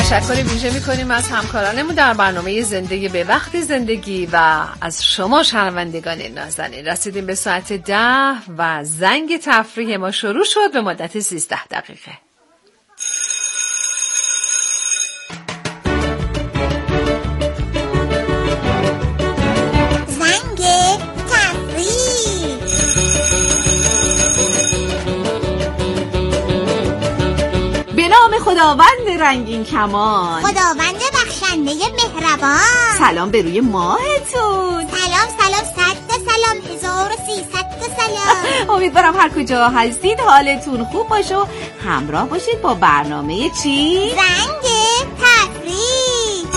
تشکر ویژه می‌کنیم از همکارانمون در برنامه زندگی به وقت زندگی و از شما شنوندگان نازنین. رسیدیم به ساعت 10 و زنگ تفریح ما شروع شد به مدت 13 دقیقه. زنگ تفریح. به نام خداوند رنگین کمان، خداوند بخشنده مهربان. سلام به روی ماهتون. سلام سلام، 100 تا سلام، 1300 تا سلام. امیدوارم هر کجا هستید حالتون خوب باشه و همراه باشید با برنامه چی؟ زنگ تفریح.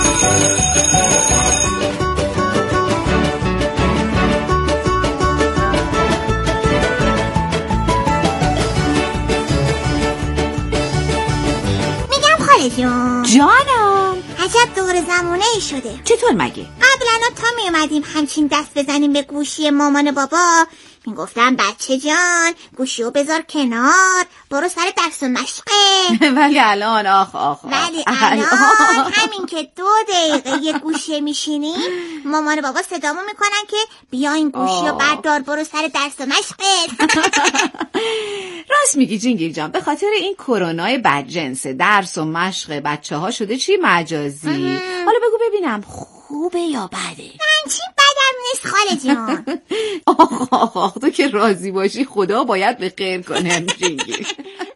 میگم خاله جانم. عجب دور زمونه ای شده. چطور مگه؟ قبلا تا می اومدیم همچین دست بزنیم به گوشی مامان بابا، میگفتم بچه جان گوشیو بذار کنار، برو سر درس و مشقه. ولی الان ولی الان همین که 2 دقیقه یه گوشی میشینیم مامان بابا صدامو میکنن که بیا این گوشیو بردار برو سر درس و مشقه. راست میگی جینگیر جان، به خاطر این کرونای بدجنس درس و مشق بچه ها شده چی مجازی. حالا بگو ببینم خوبه یا بده؟ من چی بدم نیست خاله جان. آخ تو که راضی باشی خدا باید به خیر کنه جینگیر.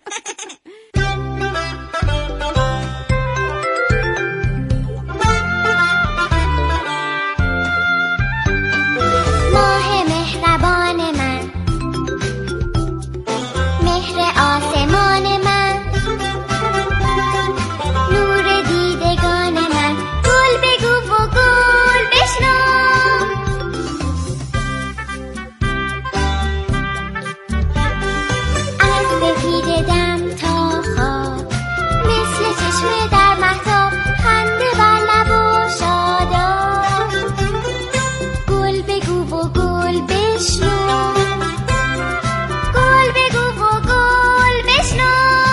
ماه مهربان من، مهر آسمان من، نور دیدگان من، گل بگو و گل بشنو. از سپید دم تا خواب، مثل چشمه در مهتاب، خنده بر لب و شاداب. گل بگو و گل بشنو، گل بگو و گل بشنو.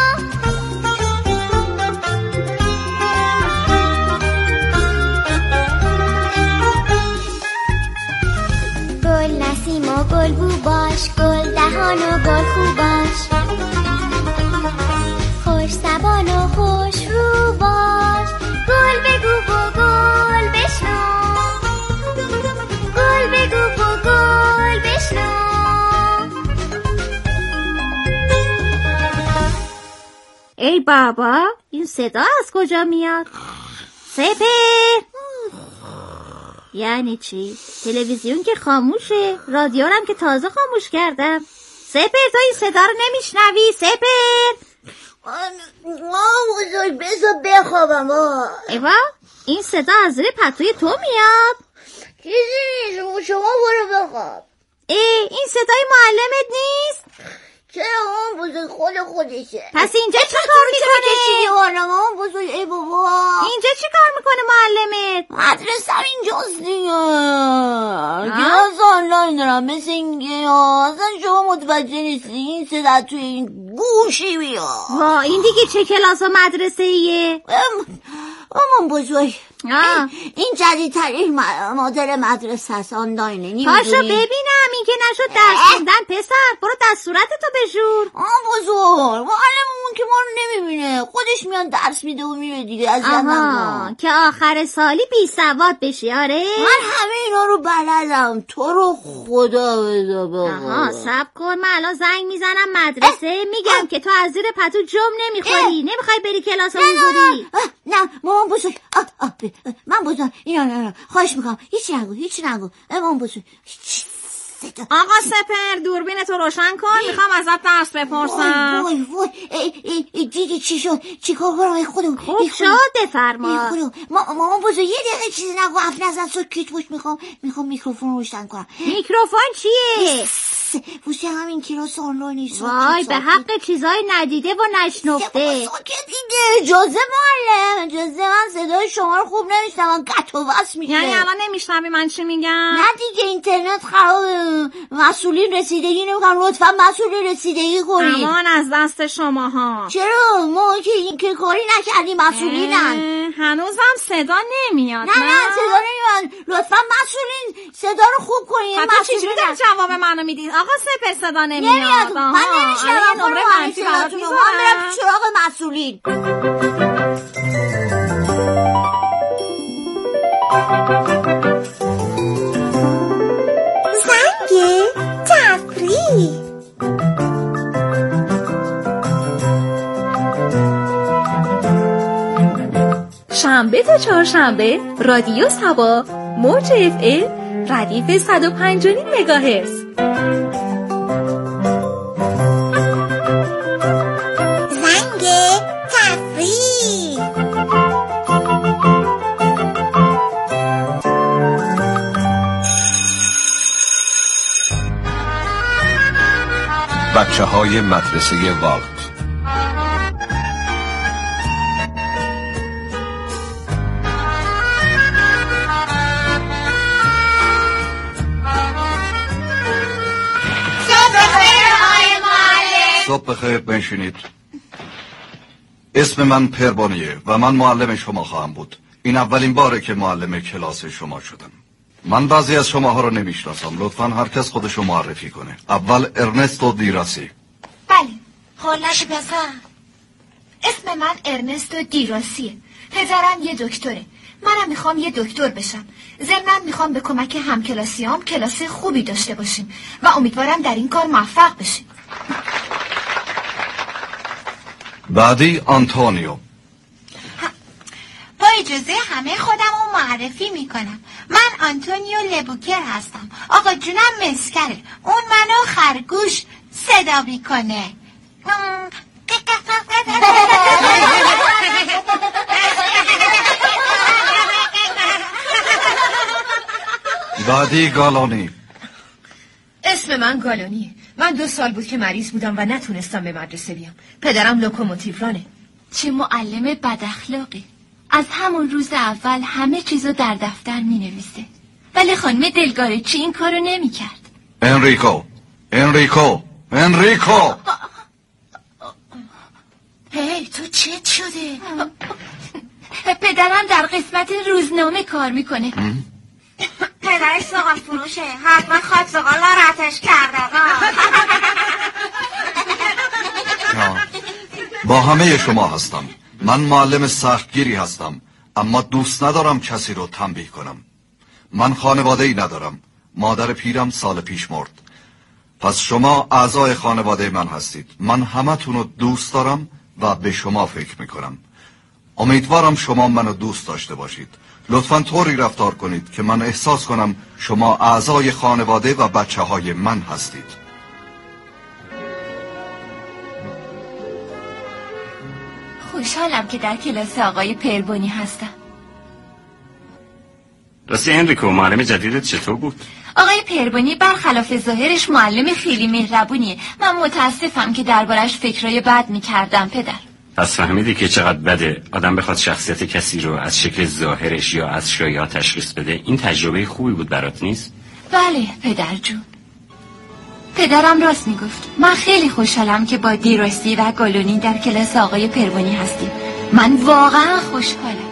گل نسیم و گل بو باش، گل دهان و گل خوب باش، خوش زبان و خوش رو باش. گل بگو و گل بشنو، گل بگو و گل بشنو. ای بابا، این صدا از کجا میاد؟ سپر! یعنی چی؟ تلویزیون که خاموشه، رادیو هم که تازه خاموش کردم. سپر تو این صدا رو نمیشنوی؟ سپر! بزرگ بذار بخوابم. ایوا، این صدا از زیر پتوی تو میاد؟ چیزی نیست، شما برو بخواب. این صدای معلمت نیست؟ چرا اون بزرگ خودشه. پس اینجا چی کار میکنه؟ اون بزرگ ای بابا اینجا چی کار میکنه معلمت؟ مدرسه اینجاست دیگه. کلاس آنلاین دارم مثل اینکه اصلا شما متوجه نیستی این صدا توی این گوشی بیاد. این دیگه چه کلاس و مدرسه ایه؟ اون بزرگ این جدیدترین مدل مدرسه هست، آنلاینه. پاشو ببینم این که نشد درس خوندن. پسر برو دستورتتو بشور. بزرگ معلممون که ما رو نمیبینه، خودش میاد درس میده و میره دیگه. از که آخر سالی بی سواد بشی. آره من همه اینا رو بلدم، تو رو خدا بده بابا. صبر کن، من الان زنگ میزنم مدرسه میگم که تو از زیر پتو جم نمیخوری، نمیخوای بری کلاس حضوری. نه مامان بزرگ، من بزرگ اینا خواهش میکنم هیچی نگو. مامان بزرگ آقا سپر دوربینتو روشن کن، میخوام ازت درس بپرسم. وای دیدی چی شد؟ چیکار کنم؟ خودم خوب شد، بفرما. مامان بزرگ یه دقیقه چیزی نگو، حرف نزن، سکوت باش. میخوام میکروفون روشن کنم. میکروفون چیه؟ واسه همین کلاس آنلاین نیست. وای به حق چیزای ندیده و نشنفته. ساکت دیگه. اجازه معلم، اجازه. من صدای شما رو خوب نمیشنوم، قطع و وصل میشه. یعنی الان نمیشنوی من چی میگم؟ نه دیگه اینترنت خرابه. مسئولین رسیدگی نمیکنن، لطفا مسئولین رسیدگی کنید. امان از دست شماها. چرا؟ ما که کاری نکردیم، مسئولینن. هنوزم صدا نمیاد. نه صدا نمیاد. لطفا مسئولین صدا رو خوب کنید. حتی چجوری در جواب منو میدید؟ آقا سپر صدا نمیاد. من نمیشنوم. نمره منفی برات من برم سراغ مسئولین. زنگ تفریح. شنبه تا چهارشنبه رادیو سبا موج FM ردیف 105.9 مگاهرتز. زنگ تفریح. بچه‌های مدرسه والت. صبح بخیر، بنشینید. اسم من پربانیه و من معلم شما خواهم بود. این اولین باره که معلم کلاس شما شدم. من بعضی از شماها رو نمیشناسم. لطفاً هر کس خودشو معرفی کنه. اول ارنستو دیراسی. بله، خالش پسر. اسم من ارنستو دیراسیه. پدرم یه دکتره. منم میخوام یه دکتر بشم. ضمناً میخوام به کمک همکلاسیام کلاس خوبی داشته باشیم و امیدوارم در این کار موفق بشیم. بعدی آنتونیو. با اجازه همه خودم رو معرفی میکنم. من آنتونیو لبوکر هستم. آقا جونم مسکره. اون منو خرگوش صدا میکنه. بعدی گالانی. اسم من گالانیه. من 2 سال بود که مریض بودم و نتونستم به مدرسه بیام. پدرم لوکوموتیورانه. چه معلم بد اخلاقی. از همون روز اول همه چیزو در دفتر می نویسه. ولی خانم دلگارچی این کارو نمی کرد. انریکو. هی تو چت شده؟ پدرم در قسمت روزنامه کار میکنه. پدرش زغال فروشه. حتما خواهد زغال رتش کرده. با همه شما هستم. من معلم سختگیری هستم، اما دوست ندارم کسی رو تنبیه کنم. من خانواده‌ای ندارم. مادر پیرم سال پیش مرد. پس شما اعضای خانواده من هستید. من همتون رو دوست دارم و به شما فکر میکنم. امیدوارم شما منو دوست داشته باشید. لطفاً طوری رفتار کنید که من احساس کنم شما اعضای خانواده و بچه‌های من هستید. خوشحالم که در کلاس آقای پربونی هستم. راستی انریکو، معلم جدیدت چطور بود؟ آقای پربونی برخلاف ظاهرش معلم خیلی مهربونیه. من متاسفم که دربارش فکرای بد میکردم پدر. پس فهمیدی که چقدر بده آدم بخواد شخصیت کسی رو از شکل ظاهرش یا از شایعات تشخیص بده؟ این تجربه خوبی بود برات نیست؟ بله پدر جون. پدرم راست میگفت. من خیلی خوشحالم که با دیراسی و گالونی در کلاس آقای پربونی هستیم. من واقعا خوشحالم.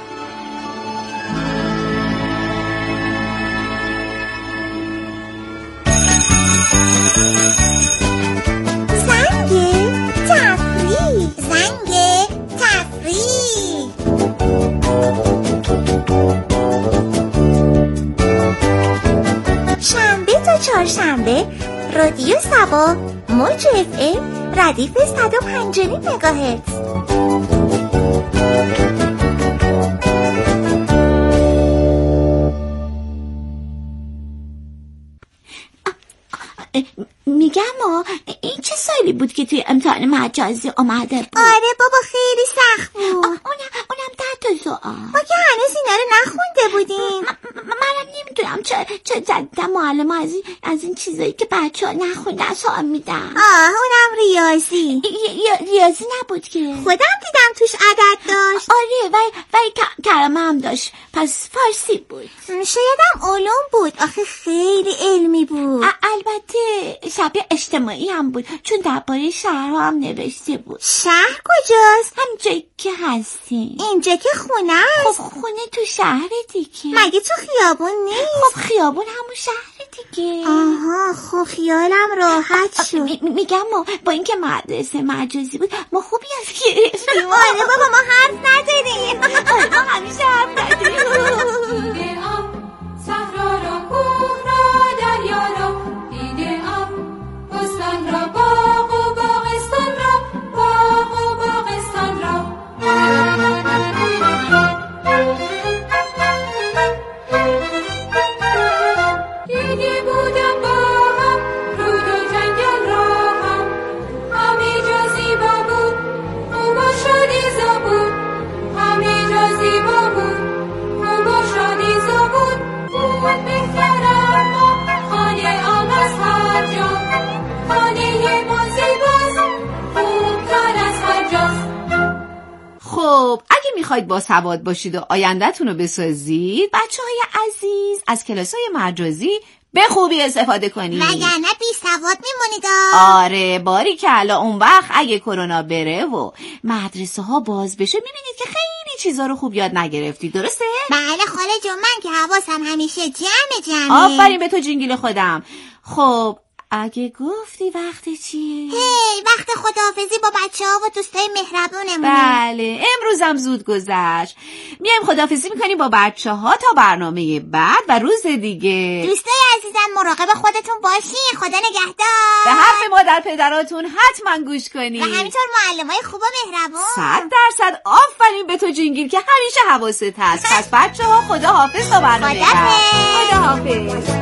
چهارشنبه رادیو سبا موج FM ردیف 105.9 مگاهرتز. میگم این چه سالی بود که توی امتحان مجازی آمده بود؟ آره بابا خیلی سخت بود. اونم در تا سوال. ما که هنوز اینا رو نخونده بودیم. منم نمیدونم چه جدیدن معلم از این چیزایی که بچه ها نخوندن سوال میدن. اونم ریاضی. ریاضی نبود که؟ خودم دیدم توش عدد داشت. آره ولی کلمه هم داشت، پس فارسی بود. شایدم علوم بود، آخه خیلی علمی بود. البته شبیه اجتماعی هم بود، چون درباره شهرها هم نوشته بود. شهر کجاست؟ همینجایی که هستیم. اینجا که خونه است. خب خونه تو شهر دیگه. مگه تو خیابون نیست؟ خب خیابون همون شهر دیگه. آها، خب خیالم راحت شد. میگم ما با اینکه مدرسه مجازی بود ما خوبی از گرفتیم. آره بابا، ما حرف نداریم. ما همیشه حرف نداریم. صحرا را، کوه را، دریا را دیده‌ام، بستان را، باغ و باغستان را، باغ و باغستان را. دیده بودم با هم رود و جنگل را هم، همه جا زیبا بود، خوب و شادیزا بود، همه جا زیبا بود، خوب و شادیزا بود. بود بهترم ما خانه آب از هر جا، خانه ما زیباست، خوبتر از هر جاست. خب اگه میخواید با سواد باشید و آینده‌تون رو بسازید، بچه‌های عزیز، از کلاس‌های مجازی به خوبی استفاده کنید، وگرنه بی سواد میمونید. آره باریکلا. اون وقت اگه کرونا بره و مدرسه ها باز بشه میبینید که خیلی چیزا رو خوب یاد نگرفتید، درسته؟ بله خاله جون، من که حواسم همیشه جمعه. آفرین به تو جینگیل خودم. خب اگه گفتی وقت چیه؟ وقت خداحافظی با بچه ها و دوستای مهربونمونه. بله امروزم زود گذشت. میایم خداحافظی میکنیم با بچه ها تا برنامه بعد و روز دیگه. دوستای عزیزم مراقب خودتون باشین. خدا نگهدار. به حرف مادر پدراتون حتما گوش کنید و همینطور معلمای خوب و مهربون. 100% آفرین به تو جینگیل که همیشه حواست هست. پس بچه ها خداحافظ تا برنامه بعد. خداحافظ.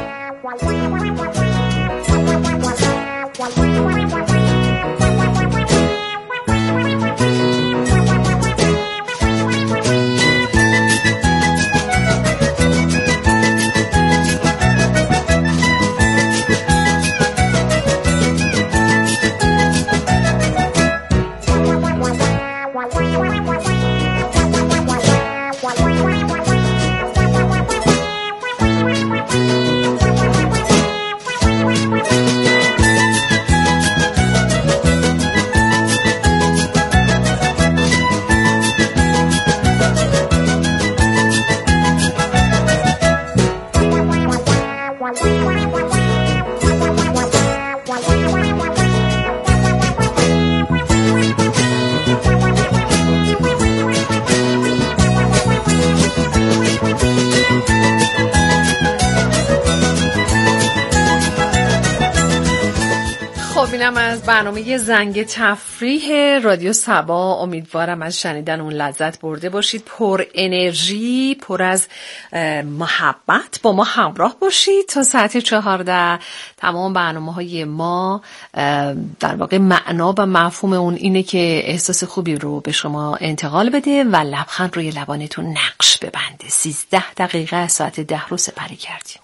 اینم از برنامه زنگ تفریح رادیو صبا. امیدوارم از شنیدن اون لذت برده باشید. پر انرژی، پر از محبت با ما همراه باشید تا ساعت 14. تمام برنامه‌های ما در واقع معنا و مفهوم اون اینه که احساس خوبی رو به شما انتقال بده و لبخند روی لبانتون نقش ببنده. 13 دقیقه از ساعت 10 رو سپری کردیم.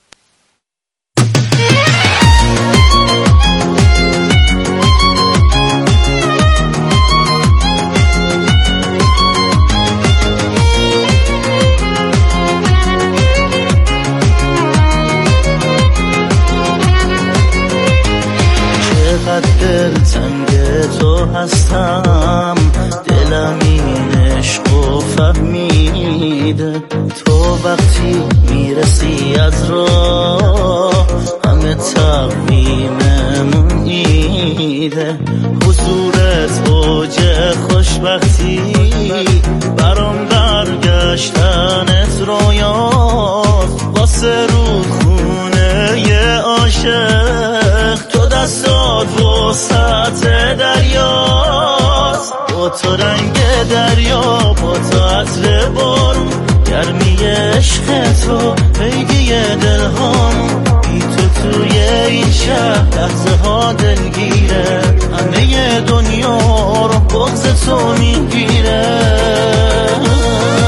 چقدر دلتنگ تو هستم، دلم این عشق و فهمیده. تو وقتی میرسی از راه همه تقویممون ایده. حضورت اوج خوشبختی، برام برگشتنت رویاست. واسه رودخونه ی عاشق تو دستات وسط دریاست. با تو رنگ دریا، با تو عطر بارون، گرمی عشق تو پیگی دلهام. بی تو توی این شهر لحظه ها دلگیره، همه دنیا رو بغض تو میگیره.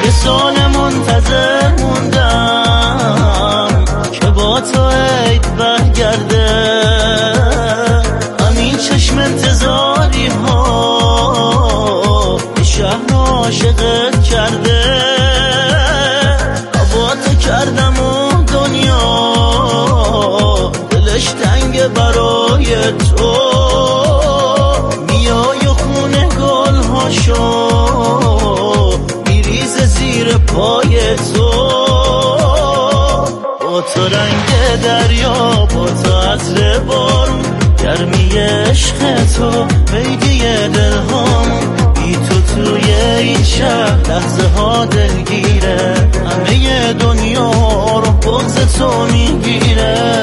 یه سال منتظر موندم که با تو عید برگرده، همین چشم انتظاری ها به شهر عاشقت کرده. با تو کردم اون دنیا دلش تنگ برای تو، میای و خونه گل هاشو میریز زیر پای تو. با تو رنگ دریا، با تو عطر بارون، گرمی عشق تو پیگی دلهام، بی تو توی این شهر لحظه ها دلگیره، همه دنیا رو بغض تو میگیره.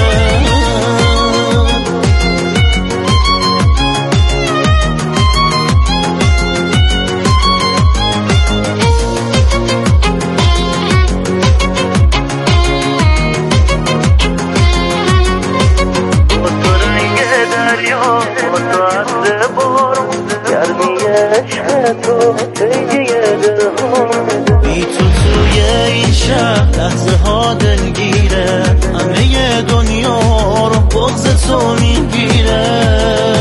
بی تو توی این شهر لحظه ها دلگیره، همه دنیا رو بغض تو میگیره.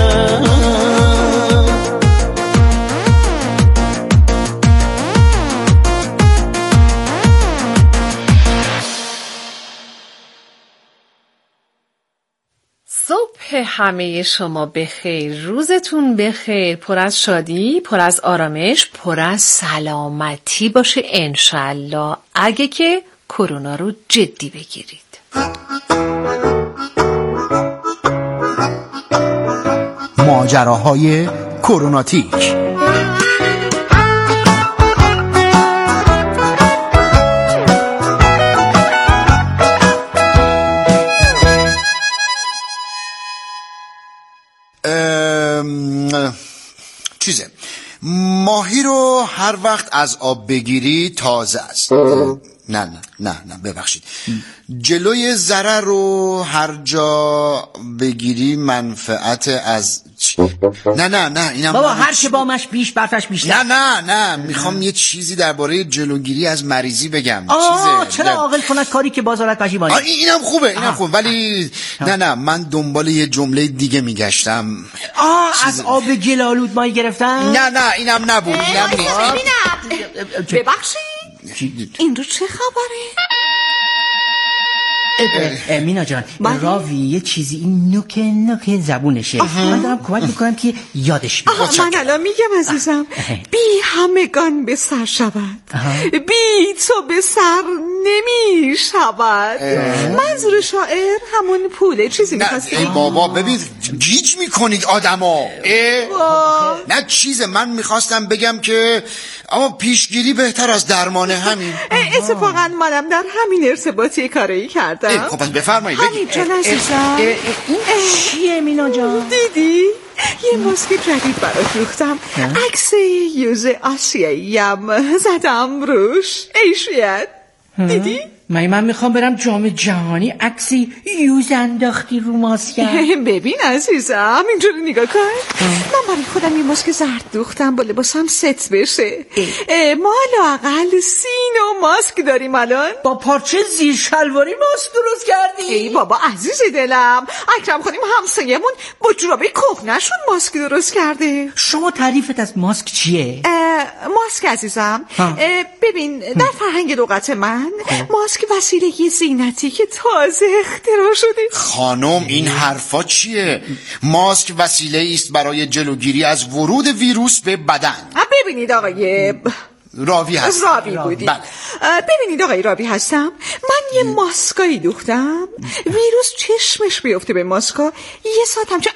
صبح همه شما بخیر، روزتون بخیر، پر از شادی، پر از آرامش، پر از سلامتی باشه انشالله، اگه که کرونا رو جدی بگیرید. ماجراهای کروناتیک. چیزه ماهی رو هر وقت از آب بگیری تازه است. نه ببخشید، جلوی ضرر رو هر جا بگیری منفعت از نه اینم بابا هر که بامش بیش برفش بیشتر. نه میخوام یه چیزی درباره جلوگیری از مریضی بگم. چرا عاقل کند کاری که بازارت پشیمانی. اینم خوبه ولی نه من دنبال یه جمله دیگه میگشتم. از آب گلالود ماهی گرفتن؟ نه اینم نبود. اینم نیست. ببخشید این رو چه خبره؟ مینا جان، راوی یه چیزی این نوک زبونشه. من دارم کمک میکنم که یادش بیاد. من الان میگم عزیزم، بی همگان به سر شود، بی تو به سر نمی شود. منظور شاعر همون پوله. چیزی میخواستی؟ ای بابا ببین گیج میکنید آدما. نه چیزه، من میخواستم بگم که اما پیشگیری بهتر از درمانه. همین. اتفاقا منم در همین ارتباطی کاری کردم. خب پس بفرمایید. همین جان عزیزم. این چیه مینا جان؟ دیدی؟ یه ماسک جدید برات ریختم، عکس یوز آسیاییم زدم روش. ایشیت دیدی؟ من میخوام برم جام جهانی، عکسی یوز انداختی رو ماسکم. ببین عزیزم اینجوری نگاه کن. من برای خودم یه ماسک زرد دوختم با لباسم ست بشه. ما لااقل 30 ماسک داریم الان. با پارچه زیر شلواری ماسک درست کردی؟ ای بابا عزیز دلم، اکرم خانم همسایمون با جورابه کهنه‌شون ماسک درست کرده. شما تعریفت از ماسک چیه؟ ماسک عزیزم ببین در فرهنگ لغت من ماسک وسیله زینتی که تازه اختراع شده. خانم این حرفا چیه؟ ماسک وسیله است برای جلوگیری از ورود ویروس به بدن. ببینید آقای راوی هستم. راوی بودی. ببینید آقای راوی هستم، من یه ماسکایی دوختم، ویروس چشمش بیفته به ماسکا، یه ساعت همچه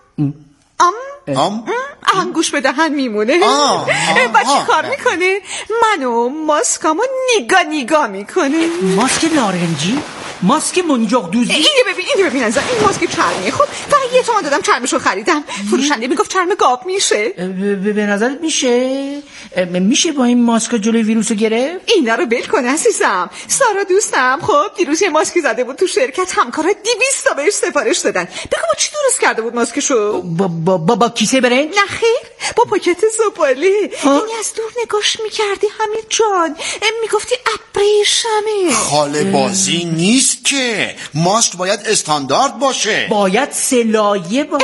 انگوش به دهن میمونه. و چی کار میکنه؟ منو ماسکامو نگاه میکنه. ماسک نارنجی؟ ماسک منجاق دوزی؟ اینو ببین ازم، این ماسک چرمیه. خب فقط 1 تومن دادم چرمشو خریدم. فروشنده میگفت چرم گاو میشه. به نظرت میشه با این ماسکا جلوی ویروسو گرفت؟ اینا رو بل کن عزیزم. سارا دوستم خب دیروز یه ماسکی زده بود تو شرکت، همکارا 200 تا بهش سفارش دادن. بگو با چی درست کرده بود ماسکشو؟ با کیسه برنج؟ نه خیر، با پاکت زباله. یعنی از دور نگاش میکردی حمید جان، میگفتی ابریشمه. خاله بازی نیست که، ماسک باید استاندارد باشه، باید سلایه باشه.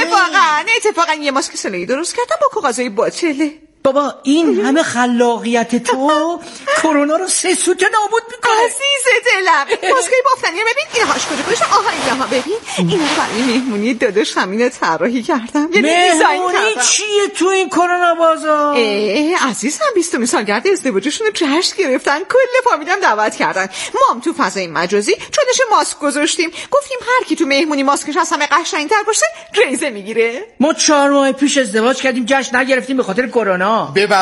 اتفاقا یه ماسک سلایه درست کردم با کاغذهای باطله. بابا این همه خلاقیت تو کرونا رو 3 سوت نابود میکنه. عزیز دلم، ماسکای بافتنی رو ببین، اینهاش کجا اینها ببین، اینا رو برای مهمونی داداش همین طراحی کردم. مهمونی چیه تو این کرونا بازار؟ عزیزم 20 سالگرد ازدواجشون رو جشن گرفتن، کل فامیلم دعوت کردن. ما هم تو فضای مجازی چالش ماسک گذاشتیم، گفتیم هر کی تو مهمونی ماسکش از همه قشنگ‌تر باشه جایزه میگیره. ما 4 ماه پیش ازدواج کردیم، جشن نگرفتیم به خاطر کرونا.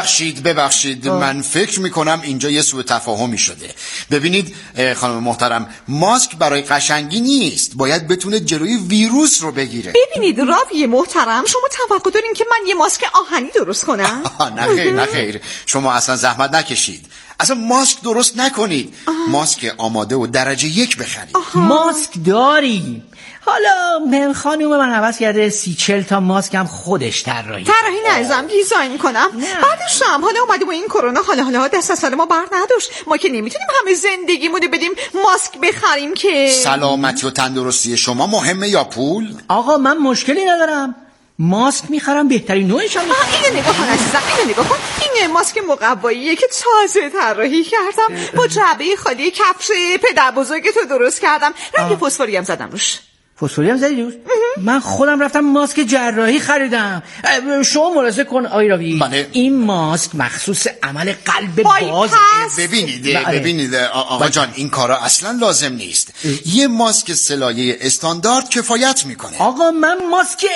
ببخشید من فکر میکنم اینجا یه سوء تفاهمی شده. ببینید خانم محترم، ماسک برای قشنگی نیست، باید بتونه جلوی ویروس رو بگیره. ببینید راوی محترم، شما توقع دارین که من یه ماسک آهنی درست کنم؟ نه خیر، شما اصلا زحمت نکشید، اصلا ماسک درست نکنید. ماسک آماده و درجه 1 بخرید. ماسک داریم. حالا خانوم من عوض کرده 30-40 تا ماسک هم خودش طراحی نزم دیزاین کنم. بعدش هم حالا اومده با این کرونا حالا دست از سر ما بر نداشت. ما که نمیتونیم همه زندگیمونو بدیم ماسک بخریم که. سلامتی و تندرستی شما مهمه یا پول؟ آقا من مشکلی ندارم، ماسک میخرم بهترین نوعش هم. اینو نگاه کن عزیزم، اینو نگاه کن، این ماسک مقواییه که تازه طراحی کردم، با جعبه خالی کفش پدر بزرگتو درست کردم، رنگ فسفوری هم زدم روش. فسفوری هم زدی روش؟ من خودم رفتم ماسک جراحی خریدم. شما ملاحظه کن آقای راوی، این ماسک مخصوص عمل قلب باز. ببینید آقا جان، این کارا اصلا لازم نیست. یه ماسک سلایه استاندارد کفایت میکنه. آقا من ماسک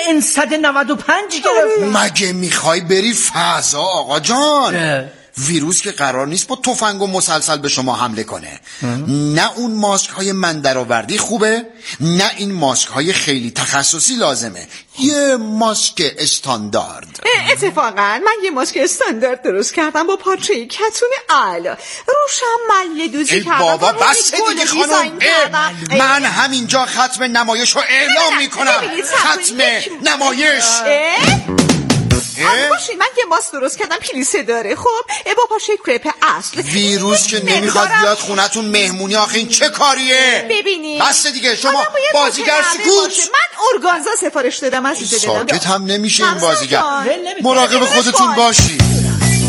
N195 گرفتم. مگه میخوای بری فضا آقا جان؟ ویروس که قرار نیست با تفنگ و مسلسل به شما حمله کنه. نه اون ماسک های من درآوردی خوبه، نه این ماسک های خیلی تخصصی لازمه. یه ماسک استاندارد. اتفاقا من یه ماسک استاندارد درست کردم با پارچه کتون اعلی، روشم مله دوزی کردم. بابا بس دیگه خانم، من همینجا ختم نمایش رو اعلام میکنم. ختم نمایش. باشین، من یه ماسک درست کردم پلیسه داره، خب با پاشه کرپ اصل. ویروس که نمیخواد بیاد خونتون مهمونی، آخه این چه کاریه؟ ببینید بس دیگه، شما بازیگر سکوت. من ارگانزا سفارش دادم عزیز دلم. ساکت هم نمیشه این بازیگر. مراقب خودتون باشید.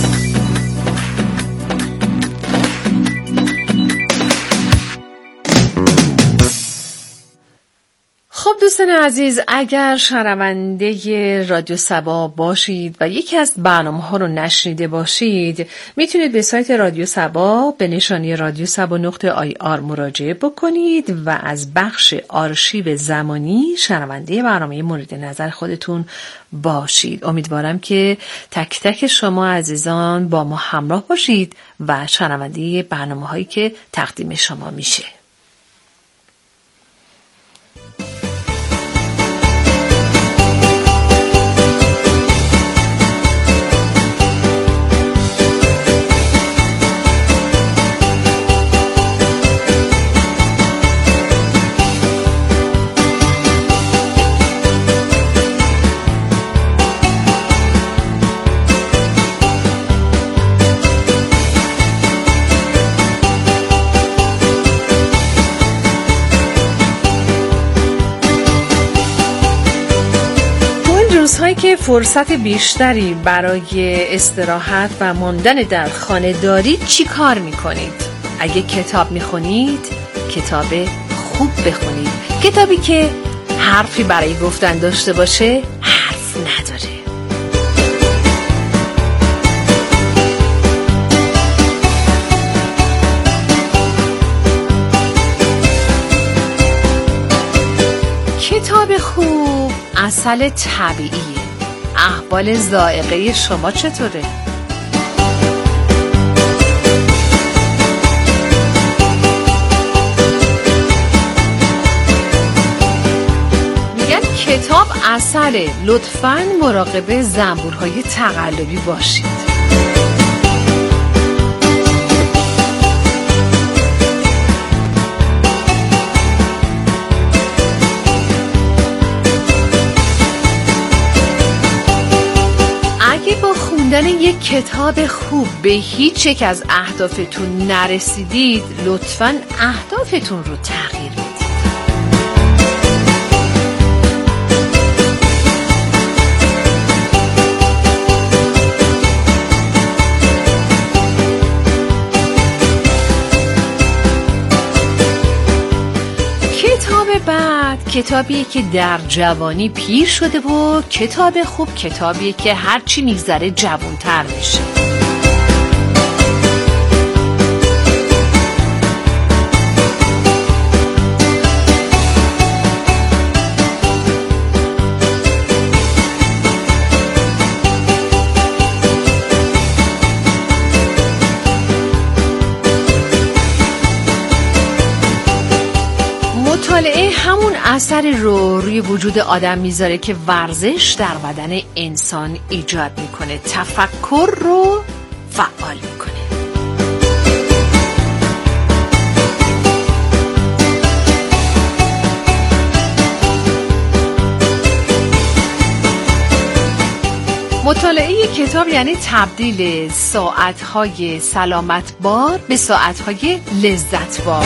خب دوستان عزیز، اگر شنونده رادیو سبا باشید و یکی از برنامه‌ها رو نشنیده باشید، میتونید به سایت رادیو سبا به نشانی radiosaba.ir مراجعه بکنید و از بخش آرشیو زمانی شنونده برنامه مورد نظر خودتون باشید. امیدوارم که تک تک شما عزیزان با ما همراه باشید و شنونده برنامه‌هایی که تقدیم شما میشه. روزهایی که فرصت بیشتری برای استراحت و ماندن در خانه دارید چی کار میکنید؟ اگه کتاب میخونید، کتاب خوب بخونید. کتابی که حرفی برای گفتن داشته باشه، حرف نداره. کتاب خوب عسل طبیعیه. احوال ذائقه شما چطوره؟ میگن کتاب عسله، لطفاً مراقب زنبورهای تقلبی باشید. خوندن یک کتاب خوب به هیچ یک از اهدافتون نرسیدید، لطفاً اهدافتون رو تغییر بدید. کتابیه که در جوانی پیر شده و کتاب خوب کتابیه که هرچی میگذره جوان‌تر میشه. مطالعه همون اثر رو روی وجود آدم میذاره که ورزش در بدن انسان ایجاد میکنه، تفکر رو فعال میکنه. مطالعه کتاب یعنی تبدیل ساعتهای سلامت بار به ساعتهای لذت بار.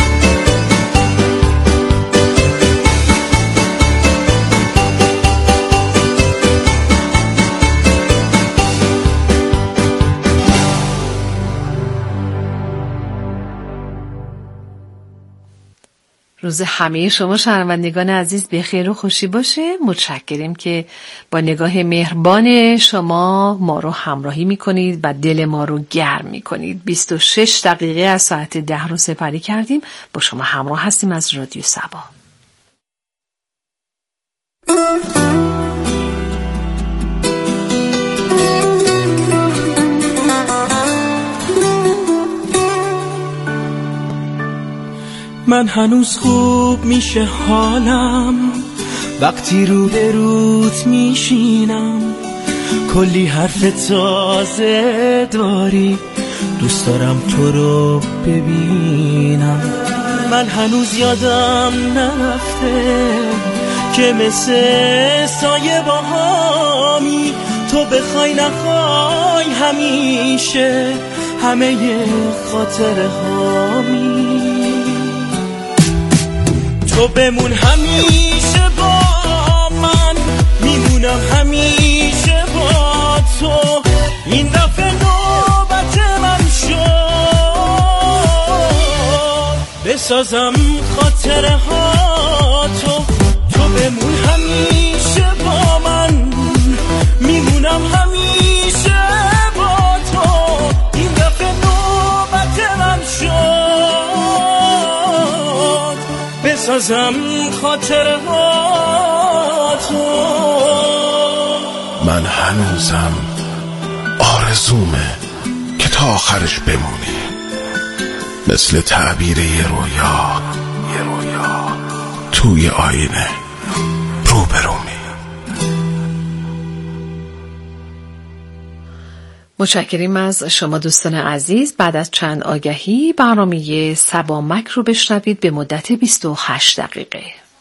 روز همه شما شنوندگان عزیز بخیر و خوشی باشه. متشکریم که با نگاه مهربان شما ما رو همراهی میکنید و دل ما رو گرم میکنید. 26 دقیقه از ساعت 10 رو سپری کردیم. با شما همراه هستیم از رادیو سبا. من هنوز خوب میشه حالم وقتی رو به روت میشینم، کلی حرف تازه داری، دوست دارم تو رو ببینم. من هنوز یادم نرفته که مثل سایه باهامی، تو بخوای نخوای همیشه همه خاطره هامی. تو بمون همیشه با من، میمونم همیشه با تو. این دفعه نوبت من شد بسازم خاطره ها تو. تو بمون همیشه با من، میمونم همیشه با تو. این دفعه نوبت من شد بسازم خاطره ها تو. من هنوزم آرزومه که تا آخرش بمونی، مثل تعبیر یه رویا توی آینه روبرومی. متشکریم از شما دوستان عزیز. بعد از چند آگهی برنامه سبا مک رو بشنوید به مدت 28 دقیقه.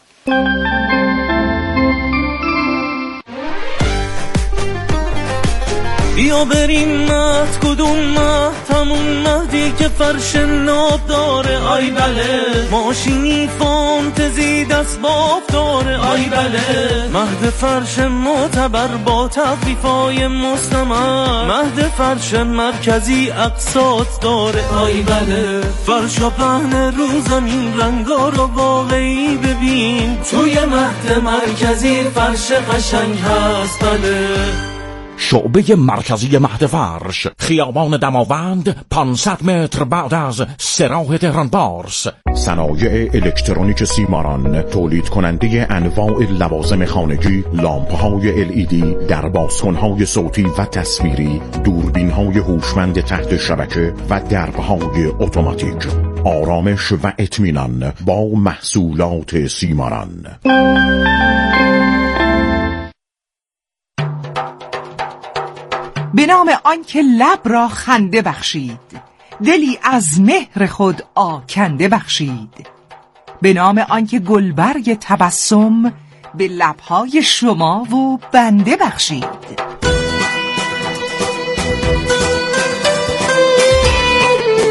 بیا بریم مهد، کدوم مهد؟ همون مهدی که فرش ناب داره. آی بله ماشینی فانتزی دست باب داره. آی بله مهد فرش معتبر با تخفیفای مستمر. مهد فرش مرکزی اقساط داره. آی بله فرشا پهن رو زمین، رنگا رو واقعی ببین. توی مهد مرکزی فرش قشنگ هست. بله شعبه مرکزی مهد فرش، خیابان دماوند، 500 متر بعد از سراح تهران بارس. صنایع الکترونیک سیماران، تولید کننده انواع لوازم خانگی، لامپ‌های LED، در بازکن‌های صوتی و تصویری، دوربین‌های هوشمند تحت شبکه و درب‌های اتوماتیک. آرامش و اطمینان با محصولات سیماران. به نام آنکه لب را خنده بخشید، دلی از مهر خود آکنده بخشید. به نام آنکه گلبرگ تبسم به لبهای شما و بنده بخشید.